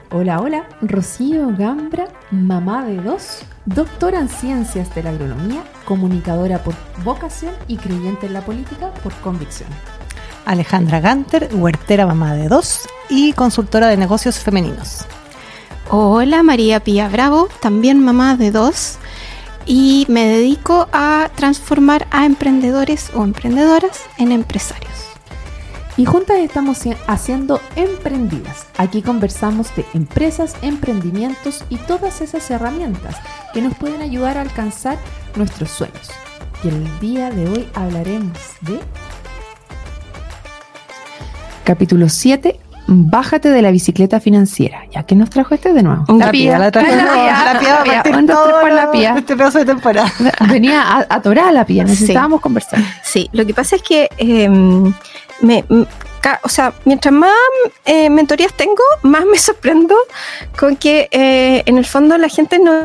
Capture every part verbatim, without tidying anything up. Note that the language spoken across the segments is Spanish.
Hola, hola, Rocío Gambra, mamá de dos, doctora en ciencias de la agronomía, comunicadora por vocación y creyente en la política por convicción. Alejandra Ganter, huertera mamá de dos y consultora de negocios femeninos. Hola, María Pía Bravo, también mamá de dos y me dedico a transformar a emprendedores o emprendedoras en empresarios. Y juntas estamos haciendo Emprendidas. Aquí conversamos de empresas, emprendimientos y todas esas herramientas que nos pueden ayudar a alcanzar nuestros sueños. Y el día de hoy hablaremos de... Capítulo siete. Bájate de la bicicleta financiera. ¿Ya qué nos trajo este de nuevo? La pía, la trajo. La pía, la pía. Un, dos, tres por la pía. Este pedazo de temporada. Venía atorada la pía, necesitábamos sí. conversar. Sí, lo que pasa es que eh, me, ca, o sea, mientras más eh, mentorías tengo, más me sorprendo con que eh, en el fondo la gente no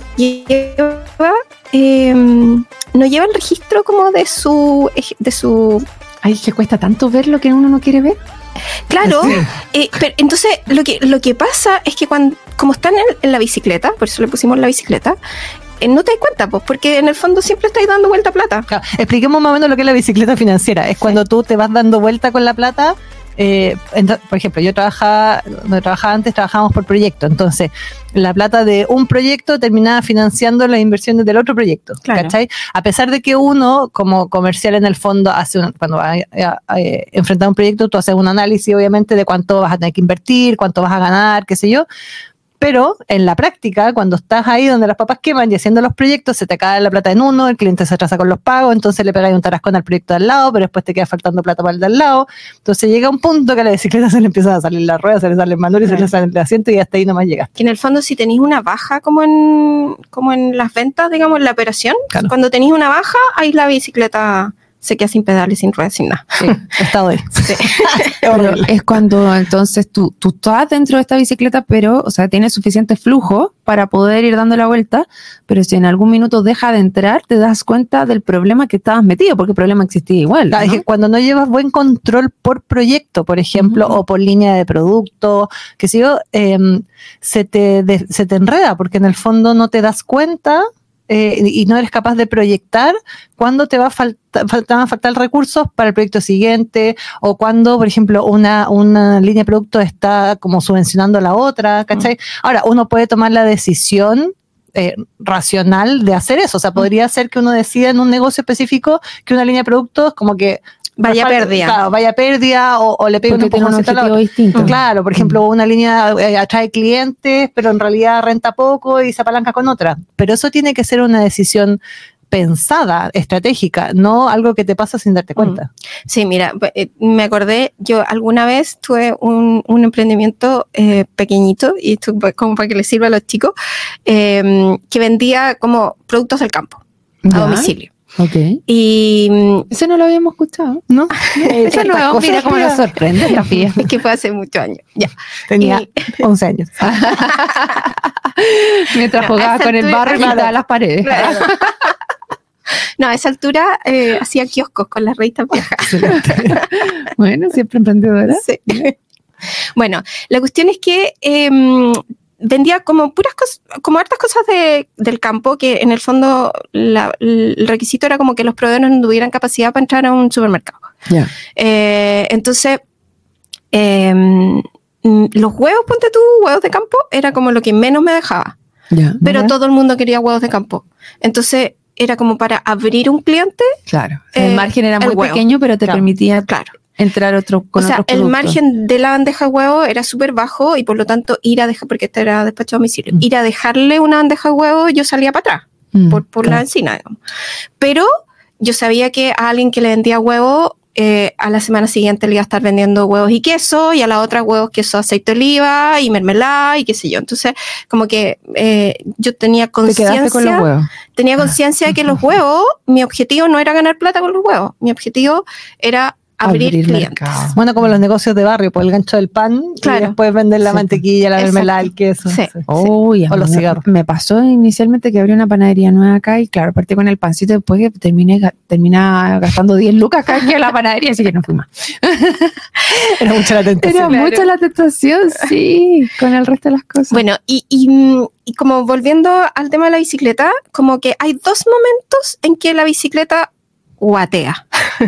lleva eh, no lleva el registro como de su de su. Ay, que cuesta tanto ver lo que uno no quiere ver. Claro, sí. eh, pero entonces lo que lo que pasa es que cuando como están en, en la bicicleta, por eso le pusimos la bicicleta, eh, no te das cuenta, pues, porque en el fondo siempre estáis dando vuelta plata. Claro. Expliquemos más o menos lo que es la bicicleta financiera. Es sí. cuando tú te vas dando vuelta con la plata. Eh, ent- por ejemplo, yo trabajaba, donde trabajaba antes, trabajábamos por proyecto. Entonces, la plata de un proyecto terminaba financiando las inversiones del otro proyecto. Claro. ¿Cachai? A pesar de que uno, como comercial en el fondo, hace un, cuando va a, a, a enfrentar un proyecto, tú haces un análisis, obviamente, de cuánto vas a tener que invertir, cuánto vas a ganar, qué sé yo. Pero en la práctica, cuando estás ahí donde las papas queman y haciendo los proyectos, se te cae la plata en uno, el cliente se atrasa con los pagos, entonces le pegáis un tarascón al proyecto de al lado, pero después te queda faltando plata para el de al lado. Entonces llega un punto que a la bicicleta se le empieza a salir la rueda, se le sale el manual y se le sale el asiento y hasta ahí nomás llega. Que en el fondo si tenéis una baja como en como en las ventas, digamos, en la operación, claro. Cuando tenéis una baja, ahí la bicicleta se queda sin pedales, sin ruedas, sin nada. Sí, estado ahí. Sí. Es cuando entonces tú, tú estás dentro de esta bicicleta, pero, o sea, tienes suficiente flujo para poder ir dando la vuelta, pero si en algún minuto deja de entrar, te das cuenta del problema que estabas metido, porque el problema existía igual, ¿no? Es que cuando no llevas buen control por proyecto, por ejemplo, uh-huh. o por línea de producto, que si yo, eh, se te, de, se te enreda, porque en el fondo no te das cuenta. Eh, y no eres capaz de proyectar cuándo te va a falta, falta, van a faltar recursos para el proyecto siguiente o cuando, por ejemplo, una, una línea de producto está como subvencionando a la otra, ¿cachai? Mm. Ahora, uno puede tomar la decisión eh, racional de hacer eso, o sea, podría ser que uno decida en un negocio específico que una línea de productos como que vaya pérdida, claro, vaya pérdida o, o le pegue un objetivo distinto. Claro, por ejemplo, una línea eh, atrae clientes, pero en realidad renta poco y se apalanca con otra. Pero eso tiene que ser una decisión pensada, estratégica, no algo que te pasa sin darte cuenta. Sí, mira, eh, me acordé, yo alguna vez tuve un, un emprendimiento eh, pequeñito, y esto como para que les sirva a los chicos, eh, que vendía como productos del campo, ¿ya? A domicilio. Okay. Y eso no lo habíamos escuchado, ¿no? Eso no, mira cómo nos sorprende la Pía. Es que fue hace muchos años. Ya. Tenía y... once años. Mientras jugaba con el barro y pintaba las paredes. Claro. No, a esa altura eh, hacía kioscos con las revistas viejas. Bueno, siempre emprendedora. Sí. Bueno, la cuestión es que eh, vendía como puras cosas, como hartas cosas de, del campo, que en el fondo la, el requisito era como que los proveedores no tuvieran capacidad para entrar a un supermercado. Yeah. Eh, entonces, eh, los huevos, ponte tú, huevos de campo, era como lo que menos me dejaba. Yeah. Pero Uh-huh. todo el mundo quería huevos de campo. Entonces, era como para abrir un cliente. Claro. O sea, el eh, margen era el muy huevo. pequeño, pero te Claro. permitía Claro. entrar otro, con o sea, otros el productos. margen de la bandeja de huevo era súper bajo y por lo tanto ir a dejar, porque este era despacho a domicilio, mm. ir a dejarle una bandeja de huevo, yo salía para atrás, mm, por, por claro. la encina, digamos. Pero yo sabía que a alguien que le vendía huevo, eh, a la semana siguiente le iba a estar vendiendo huevos y queso, y a la otra huevos, queso, aceite de oliva y mermelada y qué sé yo. Entonces, como que eh, yo tenía conciencia, con los huevos. tenía conciencia de que los huevos, mi objetivo no era ganar plata con los huevos, mi objetivo era abrir, Abrir clientes. mercado. Bueno, como los negocios de barrio, pues el gancho del pan, Claro. y después vender la Sí. mantequilla, la Exacto. mermelada, el queso. Sí. Sí. Uy, a O mí los me- cigarros. Me pasó inicialmente que abrí una panadería nueva acá y claro, partí con el pancito y después que terminé ga- terminaba gastando diez lucas cada vez que iba a la panadería, así que no fui más. Era mucha la tentación. Era Claro. mucha la tentación, sí, con el resto de las cosas. Bueno, y, y, mm, y como volviendo al tema de la bicicleta, como que hay dos momentos en que la bicicleta guatea.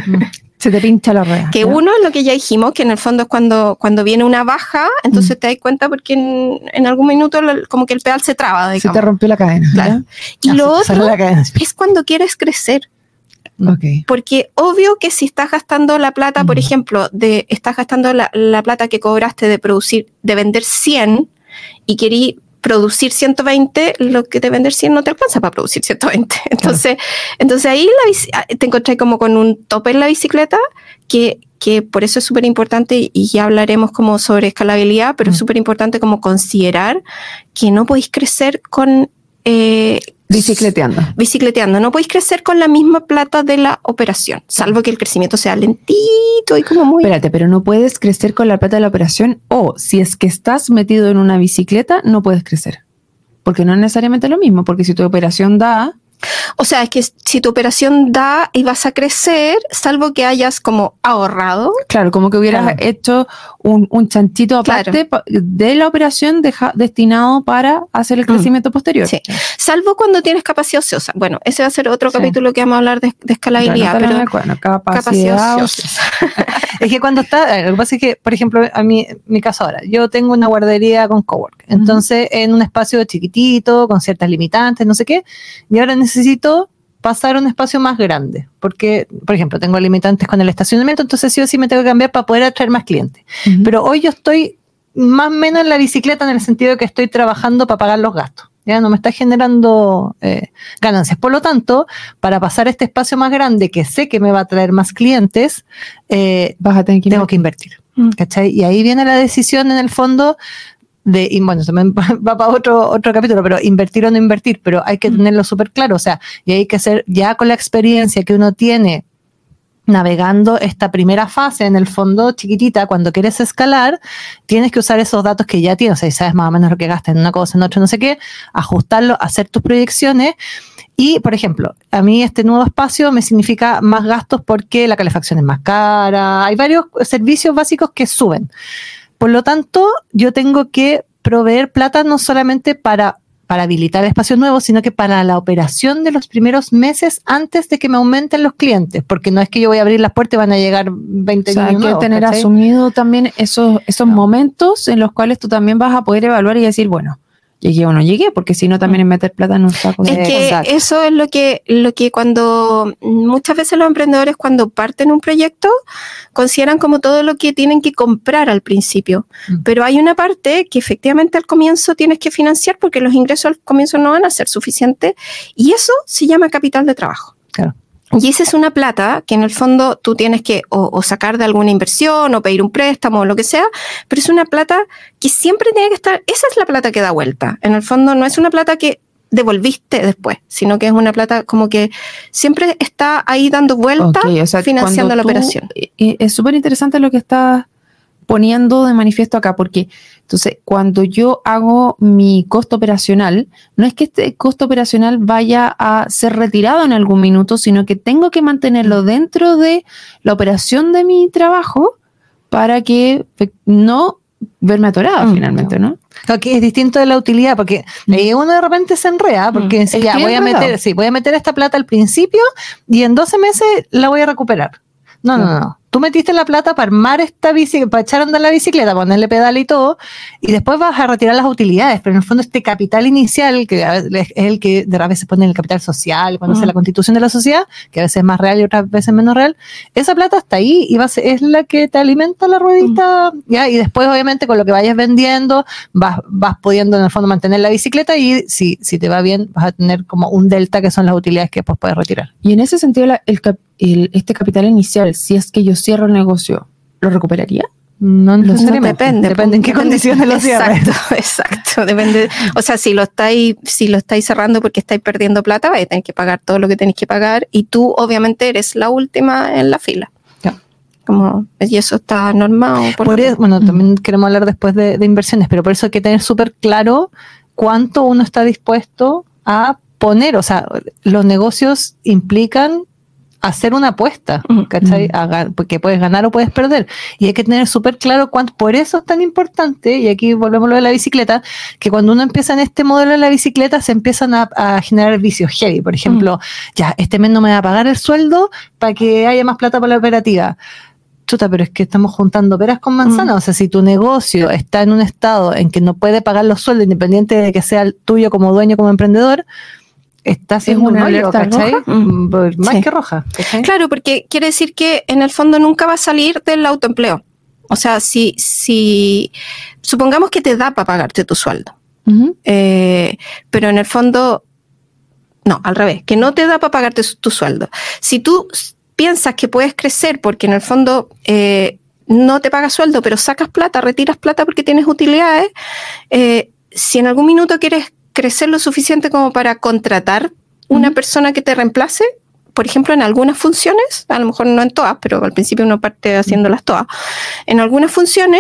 Se te pincha la rueda. Que ¿ya? uno es lo que ya dijimos, que en el fondo es cuando, cuando viene una baja, entonces te das cuenta porque en, en algún minuto lo- como que el pedal se traba, Se digamos. te rompió la cadena. Claro. Y Ah, lo sí, sale otro la cadena. es cuando quieres crecer. ¿ya? Ok. Porque obvio que si estás gastando la plata, por Mm. ejemplo, de estás gastando la, la plata que cobraste de producir, de vender cien y querí producir ciento veinte, lo que te vender cien no te alcanza para producir ciento veinte. Entonces, entonces ahí la bici- te encontrás como con un tope en la bicicleta que, que por eso es súper importante y ya hablaremos como sobre escalabilidad, pero es Mm. súper importante como considerar que no podéis crecer con... Eh, Bicicleteando. bicicleteando, no podéis crecer con la misma plata de la operación, salvo que el crecimiento sea lentito y como muy... Espérate, pero no puedes crecer con la plata de la operación o si es que estás metido en una bicicleta, no puedes crecer. Porque no es necesariamente lo mismo, porque si tu operación da, O sea, es que si tu operación da y vas a crecer, salvo que hayas como ahorrado, claro, como que hubieras Claro. hecho un, un chanchito aparte pa- de la operación deja- destinado para hacer el crecimiento posterior. sí. Salvo cuando tienes capacidad ociosa. Bueno, ese va a ser otro Sí. capítulo que vamos a hablar de, de escalabilidad, Anótalo en pero el cuaderno, capacidad, capacidad ociosa. Es que cuando está, lo que pasa es que, por ejemplo, a mí, mi caso ahora, yo tengo una guardería con cowork, entonces en un espacio chiquitito, con ciertas limitantes, no sé qué, y ahora necesito pasar a un espacio más grande, porque, por ejemplo, tengo limitantes con el estacionamiento, entonces sí o sí me tengo que cambiar para poder atraer más clientes. Ujú. Pero hoy yo estoy más o menos en la bicicleta en el sentido de que estoy trabajando para pagar los gastos. Ya no me está generando eh, ganancias. Por lo tanto, para pasar a este espacio más grande que sé que me va a traer más clientes, eh, Vas a tener que tengo que invertir. Mm. ¿Cachai? Y ahí viene la decisión en el fondo de, y bueno, también va para otro, otro capítulo, pero invertir o no invertir, pero hay que Mm. tenerlo súper claro. O sea, y hay que hacer, ya con la experiencia que uno tiene navegando esta primera fase, en el fondo chiquitita, cuando quieres escalar, tienes que usar esos datos que ya tienes, o sea, sabes más o menos lo que gastas en una cosa, en otra, no sé qué, ajustarlo, hacer tus proyecciones. Y, por ejemplo, a mí este nuevo espacio me significa más gastos porque la calefacción es más cara, hay varios servicios básicos que suben. Por lo tanto, yo tengo que proveer plata no solamente para para habilitar espacios nuevos, sino que para la operación de los primeros meses antes de que me aumenten los clientes, porque no es que yo voy a abrir las puertas y van a llegar veinte O sea, hay niños que nuevos, tener ¿cachai? asumido también esos, esos No. momentos en los cuales tú también vas a poder evaluar y decir, bueno, llegué o no llegué, porque si no también es meter plata en un saco de... Es que Exacto. eso es lo que, lo que cuando muchas veces los emprendedores cuando parten un proyecto consideran como todo lo que tienen que comprar al principio, Mm. pero hay una parte que efectivamente al comienzo tienes que financiar porque los ingresos al comienzo no van a ser suficientes y eso se llama capital de trabajo. Claro. Y esa es una plata que en el fondo tú tienes que o, o sacar de alguna inversión o pedir un préstamo o lo que sea, pero es una plata que siempre tiene que estar, esa es la plata que da vuelta. En el fondo no es una plata que devolviste después, sino que es una plata como que siempre está ahí dando vuelta, Ok, o sea, financiando cuando la tú- operación. y es súper interesante lo que estás poniendo de manifiesto acá, porque entonces cuando yo hago mi costo operacional, no es que este costo operacional vaya a ser retirado en algún minuto, sino que tengo que mantenerlo dentro de la operación de mi trabajo para que fe- no verme atorada Mm, finalmente, ¿no? Claro, que es distinto de la utilidad, porque Mm. ahí uno de repente se enreda, porque Mm. dice, Es ya, que voy a enredado. meter, sí, voy a meter esta plata al principio y en doce meses la voy a recuperar. No, no, Claro. no. Tú metiste la plata para armar esta bici, para echar a andar la bicicleta, ponerle pedal y todo, y después vas a retirar las utilidades, pero en el fondo este capital inicial, que a veces es el que de repente se pone en el capital social, cuando Mm. hace la constitución de la sociedad, que a veces es más real y otras veces menos real, esa plata está ahí y va a ser- es la que te alimenta la ruedita, ¿ya? Y después obviamente con lo que vayas vendiendo vas, vas pudiendo en el fondo mantener la bicicleta y si, si te va bien vas a tener como un delta que son las utilidades que después puedes retirar. Y en ese sentido, la- el, cap- el- este capital inicial, si es que yo cierro el negocio, ¿lo recuperaría? No No necesariamente. depende. Depende en qué depende- condiciones lo cierres. Exacto, exacto. Depende. O sea, si lo estáis, si lo estáis cerrando porque estáis perdiendo plata, vais a tener que pagar todo lo que tenéis que pagar y tú obviamente eres la última en la fila. Como, y eso está normado. Por por eso, bueno, también queremos hablar después de, de inversiones, pero por eso hay que tener súper claro cuánto uno está dispuesto a poner. O sea, los negocios implican hacer una apuesta, ¿cachai? A, porque puedes ganar o puedes perder. Y hay que tener súper claro cuánto. Por eso es tan importante, y aquí volvemos a lo de la bicicleta, que cuando uno empieza en este modelo de la bicicleta, se empiezan a, a generar vicios heavy. Por ejemplo, mm. ya, este mes no me va a pagar el sueldo para que haya más plata para la operativa. Chuta, pero es que estamos juntando peras con manzanas. Mm. O sea, si tu negocio está en un estado en que no puede pagar los sueldos, independiente de que sea el tuyo como dueño, como emprendedor, está haciendo una alerta, ¿cachai? Mm. Más sí. que roja, ¿cachai? Claro, porque quiere decir que en el fondo nunca va a salir del autoempleo. O sea, si, si supongamos que te da para pagarte tu sueldo, uh-huh. eh, pero en el fondo, no, al revés, que no te da para pagarte tu sueldo. Si tú piensas que puedes crecer porque en el fondo eh, no te pagas sueldo, pero sacas plata, retiras plata porque tienes utilidades, eh, si en algún minuto quieres crecer lo suficiente como para contratar una uh-huh. persona que te reemplace, por ejemplo, en algunas funciones, a lo mejor no en todas, pero al principio uno parte haciéndolas todas, en algunas funciones,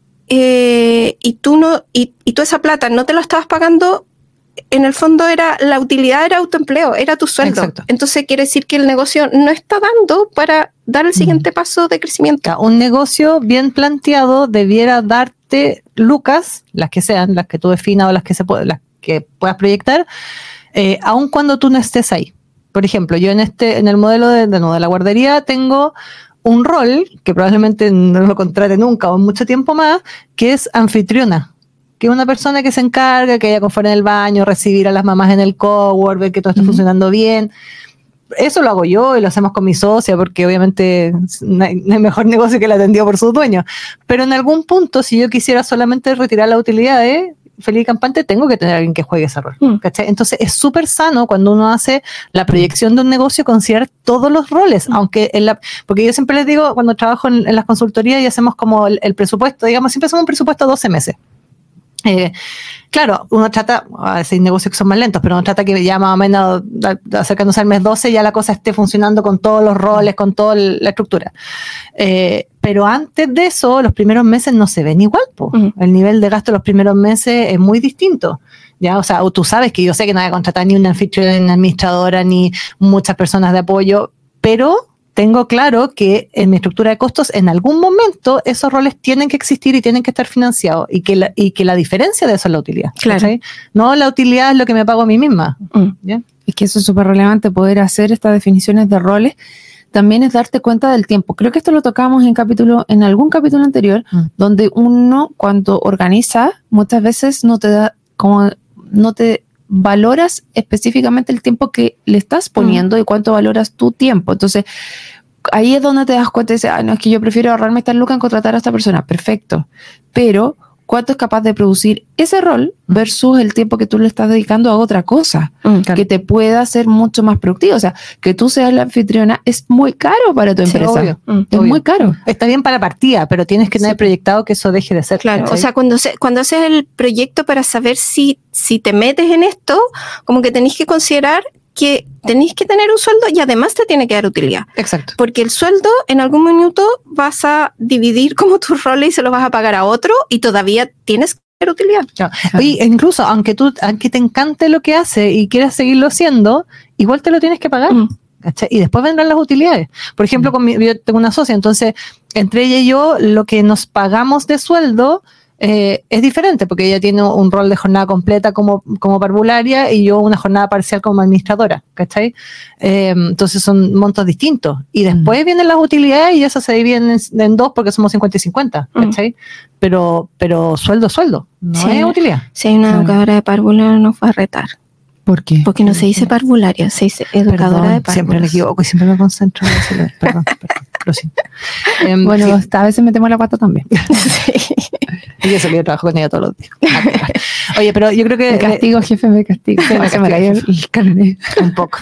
eh, y tú no, y, y tú esa plata no te la estabas pagando, en el fondo era, la utilidad era autoempleo, era tu sueldo. Exacto. Entonces quiere decir que el negocio no está dando para dar el siguiente uh-huh. paso de crecimiento. Un negocio bien planteado debiera darte lucas, las que sean, las que tú definas o las que se puede, las que puedas proyectar, eh, aun cuando tú no estés ahí. Por ejemplo, yo en este, en el modelo de, de, no, de la guardería tengo un rol que probablemente no lo contrate nunca o en mucho tiempo más, que es anfitriona, que es una persona que se encarga, que haya confort en el baño, recibir a las mamás en el cowork, ver que todo está uh-huh. funcionando bien. Eso lo hago yo y lo hacemos con mi socia, porque obviamente no hay, no hay mejor negocio que el atendido por sus dueños. Pero en algún punto, si yo quisiera solamente retirar las utilidades, feliz y campante, tengo que tener a alguien que juegue ese rol, mm. ¿cachai? Entonces es súper sano cuando uno hace la proyección de un negocio considerar todos los roles, mm. aunque en la, porque yo siempre les digo, cuando trabajo en, en las consultorías y hacemos como el, el presupuesto, digamos, siempre hacemos un presupuesto a doce meses. Eh, claro, uno trata, a veces hay negocios que son más lentos, pero uno trata que ya más o menos acercándose al mes doce ya la cosa esté funcionando con todos los roles, con toda la estructura. Eh, pero antes de eso, los primeros meses no se ven igual, po. Uh-huh. El nivel de gasto de los primeros meses es muy distinto. Ya, o sea, tú sabes que yo sé que no voy a contratar ni una anfitriona, ni una administradora, ni muchas personas de apoyo, pero tengo claro que en mi estructura de costos, en algún momento, esos roles tienen que existir y tienen que estar financiados, y que la, y que la diferencia de eso es la utilidad. Claro. ¿Sí? No, la utilidad es lo que me pago a mí misma. Mm. ¿Ya? Es que eso es súper relevante, poder hacer estas definiciones de roles. También es darte cuenta del tiempo. Creo que esto lo tocamos en capítulo, en algún capítulo anterior, mm. donde uno, cuando organiza, muchas veces no te da, como no te valoras específicamente el tiempo que le estás poniendo mm. y cuánto valoras tu tiempo. Entonces, ahí es donde te das cuenta y dices, ah, no, es que yo prefiero ahorrarme esta lucas en contratar a esta persona. Perfecto. Pero, ¿cuánto es capaz de producir ese rol versus el tiempo que tú le estás dedicando a otra cosa? Mm, claro. Que te pueda hacer mucho más productivo. O sea, que tú seas la anfitriona es muy caro para tu empresa. Sí, obvio. Mm, es obvio. Muy caro. Está bien para partida, pero tienes que tener sí. proyectado que eso deje de ser. Claro. ¿Sí? O sea, cuando, se, cuando haces el proyecto para saber si, si te metes en esto, como que tenés que considerar que tenés que tener un sueldo y además te tiene que dar utilidad. Exacto. Porque el sueldo en algún minuto vas a dividir como tus roles y se los vas a pagar a otro y todavía tienes que tener utilidad. Claro. Y incluso aunque tú, aunque te encante lo que hace y quieras seguirlo haciendo, igual te lo tienes que pagar. Mm. ¿Cachai? Y después vendrán las utilidades. Por ejemplo, mm. con mi, yo tengo una socia, entonces entre ella y yo lo que nos pagamos de sueldo Eh, es diferente, porque ella tiene un rol de jornada completa como, como parvularia y yo una jornada parcial como administradora, ¿cachai? Eh, entonces son montos distintos. Y después mm. vienen las utilidades y eso se dividen en, en dos porque somos cincuenta y cincuenta, ¿cachai? Mm. Pero, pero sueldo, sueldo, no sí. es utilidad. Si hay una claro. educadora de parvularia nos va a retar. ¿Por qué? Porque no se dice parvularia, se dice educadora perdón, de parvularia. Siempre me equivoco y siempre me concentro en eso. Perdón, perdón, lo siento. Um, bueno, sí. a veces metemos la pata también. Sí. Y eso que yo trabajo con ella todos los días. Oye, pero yo creo que... Me castigo, jefe, me castigo. Sí, me, me cayó el carnet. Un poco.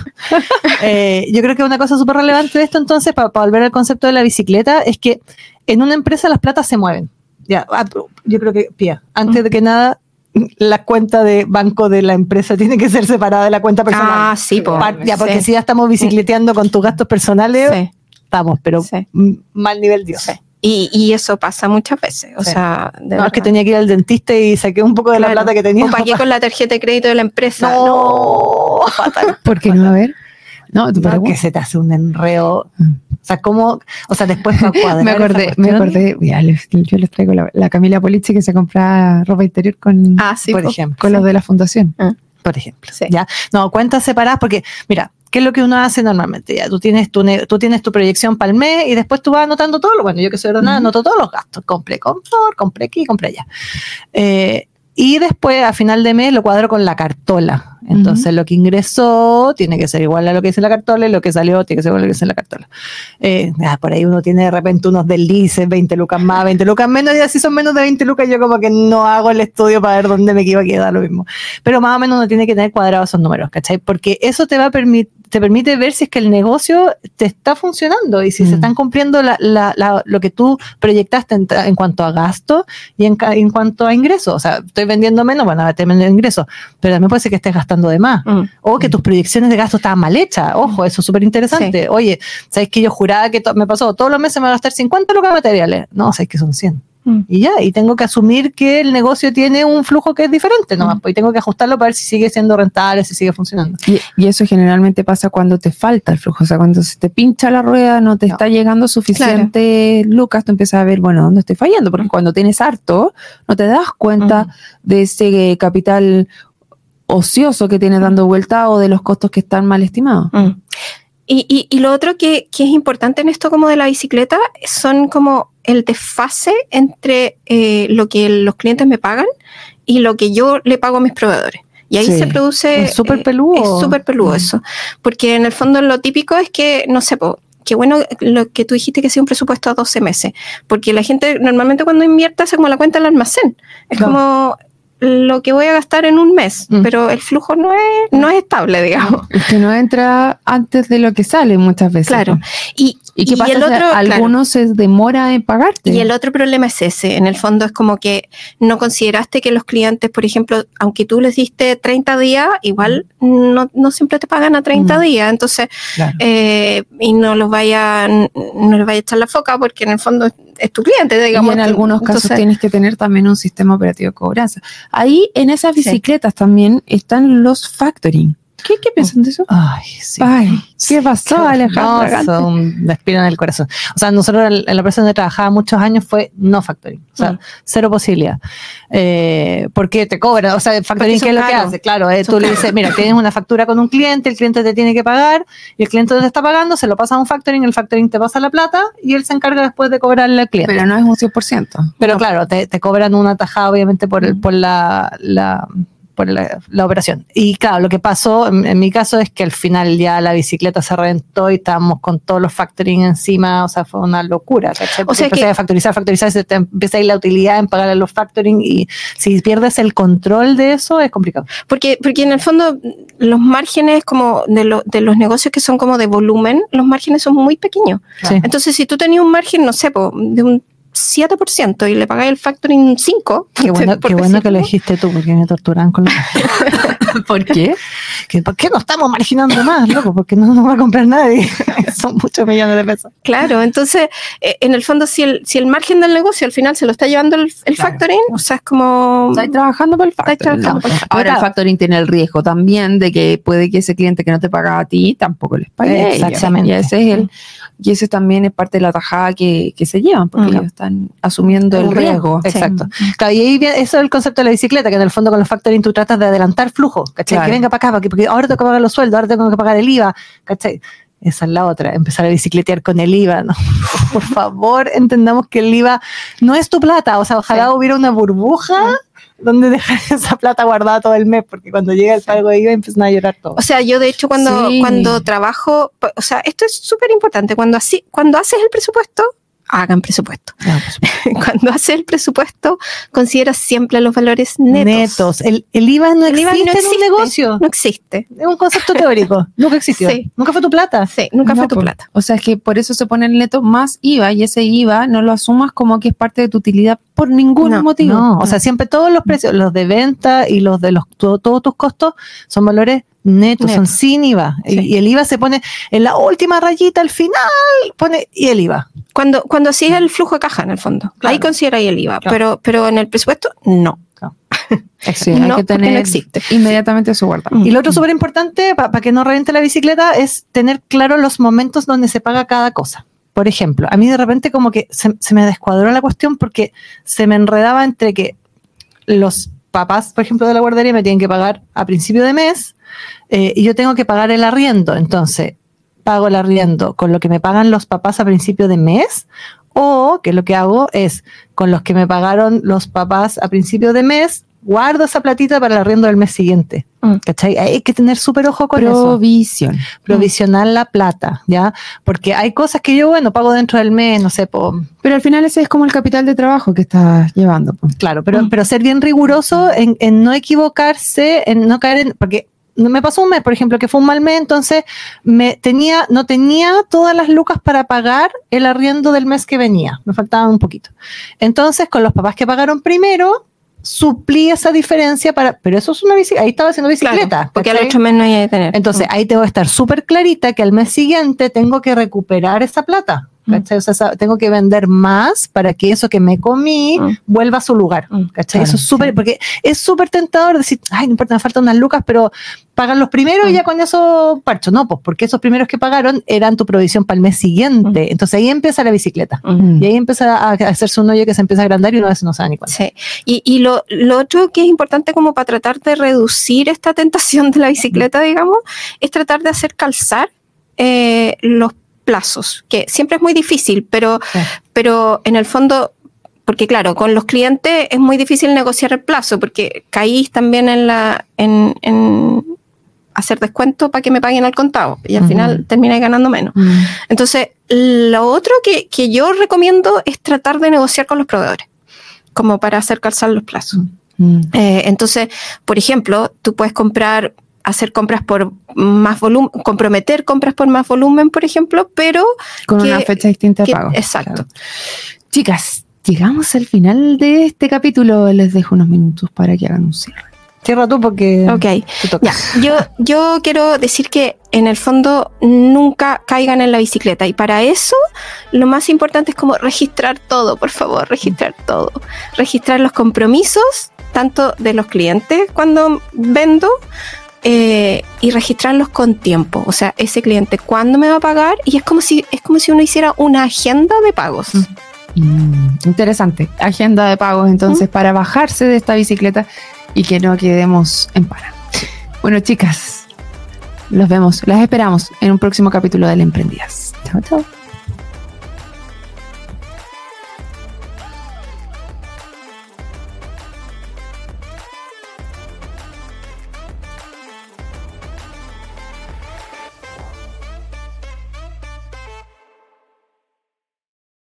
Eh, yo creo que una cosa súper relevante de esto, entonces, para, para volver al concepto de la bicicleta, es que en una empresa las platas se mueven. Ya, yo creo que, Pía, antes de que nada, la cuenta de banco de la empresa tiene que ser separada de la cuenta personal. Ah, sí, po, ya, porque sí. si ya estamos bicicleteando con tus gastos personales... Sí. estamos, pero Sí. mal nivel Dios. Sí. Y, y eso pasa muchas veces. O Sí. sea, de No, es que verdad. tenía que ir al dentista y saqué un poco de Claro. la plata que tenía. O pagué con la tarjeta de crédito de la empresa. No, fatal. ¿Por qué no? A ver. No, tú No, pero que se te hace un enreo. O sea, ¿cómo? O sea, después va a cuadrar me acordé, esa me cuestión, acordé, ya, les- yo les traigo la, la Camila Polici que se compra ropa interior con, Ah, sí. por po. ejemplo. con los de la fundación. Por ejemplo. Sí. ¿Ya? No, cuentas separadas porque, mira, ¿qué es lo que uno hace normalmente? Ya, tú tienes tu, ne- tú tienes tu proyección para el mes y después tú vas anotando todo lo bueno. Yo que soy ordenada, Ujú. anoto todos los gastos. Compré confort, compré aquí, compré allá. Eh, y después, a final de mes, lo cuadro con la cartola. Entonces, Ujú. lo que ingresó tiene que ser igual a lo que dice la cartola y lo que salió tiene que ser igual a lo que dice la cartola. Eh, ah, por ahí uno tiene de repente unos deslices, veinte lucas más, veinte lucas menos, y así son menos de veinte lucas, yo como que no hago el estudio para ver dónde me iba a quedar lo mismo. Pero más o menos uno tiene que tener cuadrados esos números, ¿cachai? Porque eso te va a permitir, te permite ver si es que el negocio te está funcionando y si Mm. se están cumpliendo la, la, la, lo que tú proyectaste en, en cuanto a gasto y en, ca- en cuanto a ingresos. O sea, estoy vendiendo menos, bueno, estoy vendiendo ingresos, pero también puede ser que estés gastando de más. Mm. O que tus proyecciones de gasto estaban mal hechas. Ojo, eso es súper interesante. Oye, ¿sabes que yo juraba que to- me pasó todos los meses me voy a gastar cincuenta lucas de materiales? No, ¿sabes que son cien? Mm. Y ya, y tengo que asumir que el negocio tiene un flujo que es diferente nomás, Mm. pues, y tengo que ajustarlo para ver si sigue siendo rentable, si sigue funcionando. Y, y eso generalmente pasa cuando te falta el flujo, o sea, cuando se te pincha la rueda, no te No. está llegando suficiente lucas, tú empiezas a ver, bueno, ¿dónde estoy fallando? Porque cuando tienes harto, no te das cuenta Mm. de ese eh, capital ocioso que tienes dando vuelta o de los costos que están mal estimados. Mm. Y, y, y lo otro que, que es importante en esto como de la bicicleta son como el desfase entre eh, lo que los clientes me pagan y lo que yo le pago a mis proveedores. Y ahí Sí, se produce... es súper eh, peludo. Es súper peludo Mm. eso. Porque en el fondo lo típico es que, no sé, po, qué bueno lo que tú dijiste que sea un presupuesto a doce meses. Porque la gente normalmente cuando invierte hace como la cuenta del almacén. Es Claro. como lo que voy a gastar en un mes, Mm. pero el flujo no es, no es estable, digamos. Es que no entra antes de lo que sale muchas veces. Claro. ¿no? Y, ¿Y qué pasa el si otro, claro, algunos se demora en pagarte? y el otro problema es ese. En el fondo es como que no consideraste que los clientes, por ejemplo, aunque tú les diste treinta días, igual no, no siempre te pagan a treinta Mm. días. Entonces, Claro. eh, y no los vaya, no les vaya a echar la foca porque en el fondo es, es tu cliente, digamos. Y en algunos casos Entonces, tienes que tener también un sistema operativo de cobranza. Ahí en esas Sí. bicicletas también están los factoring. ¿Qué, qué piensan de eso? Ay, sí. Ay, ¿qué pasó, Qué Alejandra? hermoso, un respiro en el corazón. O sea, nosotros en en la empresa donde trabajaba muchos años fue no factoring. O sea, Mm. cero posibilidad. Eh, porque te cobran. O sea, el factoring, Porque ¿qué es son lo que caros. hace? Claro, eh, Son tú le caros. dices, mira, tienes una factura con un cliente, el cliente te tiene que pagar, y el cliente te está pagando, se lo pasa a un factoring, el factoring te pasa la plata, y él se encarga después de cobrarle al cliente. Pero no es un cien por ciento. Pero No. claro, te, te cobran una tajada obviamente por, el, Mm. por la, la por la, la operación. Y claro, lo que pasó en, en mi caso es que al final ya la bicicleta se reventó y estábamos con todos los factoring encima, o sea, fue una locura, ¿cachai? O sea empecé que- a factorizar, factorizar, se te empieza a ir la utilidad en pagar a los factoring y si pierdes el control de eso es complicado. Porque, porque en el fondo los márgenes como de, lo- de los negocios que son como de volumen, los márgenes son muy pequeños. Sí. Entonces, si tú tenías un margen, no sé, po, de un siete por ciento y le pagáis el factoring cinco por ciento. Qué bueno, por qué bueno que decirlo. lo dijiste tú, porque me torturan con lo ¿Por qué? que ¿por qué no estamos marginando más, loco? Porque no nos va a comprar nadie. Son muchos millones de pesos. Claro, entonces, eh, en el fondo, si el, si el margen del negocio al final se lo está llevando el, el Claro. factoring, o sea, es como... Estáis trabajando por el factoring. trabajando por el No. Ahora el factoring tiene el riesgo también de que puede que ese cliente que no te paga a ti tampoco les pague a ellos. Exactamente. Y ese es el y ese también es parte de la tajada que, que se llevan porque Mm. ellos están asumiendo el Un riesgo. riesgo. Exacto. Claro, y ahí viene, eso es el concepto de la bicicleta, que en el fondo con los factoring tú tratas de adelantar flujo, ¿cachai? Claro. Que venga para acá, porque, porque ahora tengo que pagar los sueldos, ahora tengo que pagar el I V A, ¿cachai? Esa es la otra, empezar a bicicletear con el I V A, ¿no? Por favor, entendamos que el I V A no es tu plata, o sea, ojalá Sí. hubiera una burbuja donde dejar esa plata guardada todo el mes, porque cuando llega el pago de I V A empiezan a llorar todos. O sea, yo de hecho cuando, Sí. cuando trabajo, o sea, esto es súper importante, cuando, así, cuando haces el presupuesto, hagan presupuesto. No, pues, Cuando haces el presupuesto, considera siempre los valores netos. netos. El, el I V A no El I V A existe no en un negocio. No existe. Es un concepto teórico. Nunca existió. Sí. Nunca fue tu plata. Sí, nunca No, fue tu po. plata. O sea, es que por eso se pone el neto más I V A y ese I V A no lo asumas como que es parte de tu utilidad por ningún No, motivo. No, o sea, siempre todos los precios, los de venta y los de los todo- todos tus costos son valores netos, Neto. son sin I V A. Sí. Y el I V A se pone en la última rayita al final, pone y el I V A. Cuando, cuando así es el flujo de caja, en el fondo. Claro. Ahí considera ahí el I V A, Claro. pero, pero en el presupuesto, no. Sí, hay No, que porque tener no existe. inmediatamente su guardado. Mm. Y lo otro súper importante, para que no reviente la bicicleta, es tener claro los momentos donde se paga cada cosa. Por ejemplo, a mí de repente como que se, se me descuadró la cuestión porque se me enredaba entre que los papás, por ejemplo, de la guardería me tienen que pagar a principio de mes eh, y yo tengo que pagar el arriendo. Entonces, pago el arriendo con lo que me pagan los papás a principio de mes, o que lo que hago es con los que me pagaron los papás a principio de mes, guardo esa platita para el arriendo del mes siguiente. Mm. ¿Cachai? Hay que tener súper ojo con eso. Provisión. Provisionar la plata, ¿ya? Porque hay cosas que yo, bueno, pago dentro del mes, no sé, po, Pero al final ese es como el capital de trabajo que estás llevando. po. claro, pero, Mm. pero ser bien riguroso en, en no equivocarse, en no caer en, porque me pasó un mes, por ejemplo, que fue un mal mes, entonces me tenía, no tenía todas las lucas para pagar el arriendo del mes que venía, me faltaba un poquito. Entonces, con los papás que pagaron primero, suplí esa diferencia para, pero eso es una bicicleta, ahí estaba haciendo bicicleta. Claro, porque al ¿cachai? otro mes no hay que tener. Entonces, ahí tengo que estar súper clarita que al mes siguiente tengo que recuperar esa plata. ¿Cachai? O sea, esa- tengo que vender más para que eso que me comí Mm. vuelva a su lugar. Mm, ¿Cachai? claro, Eso es súper, sí. porque es súper tentador decir, ay, no importa, me faltan unas lucas, pero pagan los primeros y Mm. ya con eso parcho. No, pues porque esos primeros que pagaron eran tu provisión para el mes siguiente. Entonces ahí empieza la bicicleta. Mm. Y ahí empieza a a hacerse un hoyo que se empieza a agrandar y uno a veces no sabe ni cuánto. Sí. Y, y lo, lo otro que es importante como para tratar de reducir esta tentación de la bicicleta, digamos, es tratar de hacer calzar eh, los plazos, que siempre es muy difícil, pero, Sí. pero en el fondo, porque claro, con los clientes es muy difícil negociar el plazo, porque caís también en la en, en hacer descuento para que me paguen al contado, y al Ujú. final termináis ganando menos. Mm. Entonces, lo otro que, que yo recomiendo es tratar de negociar con los proveedores, como para hacer calzar los plazos. Mm. Eh, entonces, por ejemplo, tú puedes comprar, hacer compras por más volumen, comprometer compras por más volumen, por ejemplo, pero Con que- una fecha distinta de que- pago. exacto. Claro. Chicas, llegamos al final de este capítulo. Les dejo unos minutos para que hagan un cierre. Cierra tú porque Ok. te toca. Ya, yo, yo quiero decir que en el fondo nunca caigan en la bicicleta, y para eso lo más importante es como registrar todo, por favor, registrar todo. Registrar los compromisos, tanto de los clientes cuando vendo, eh, y registrarlos con tiempo. O sea, ese cliente cuándo me va a pagar, y es como si, es como si uno hiciera una agenda de pagos. Mm, interesante. Agenda de pagos, entonces, para bajarse de esta bicicleta y que no quedemos en para. Bueno, chicas, los vemos, las esperamos en un próximo capítulo de La Emprendidas. Chao, chao.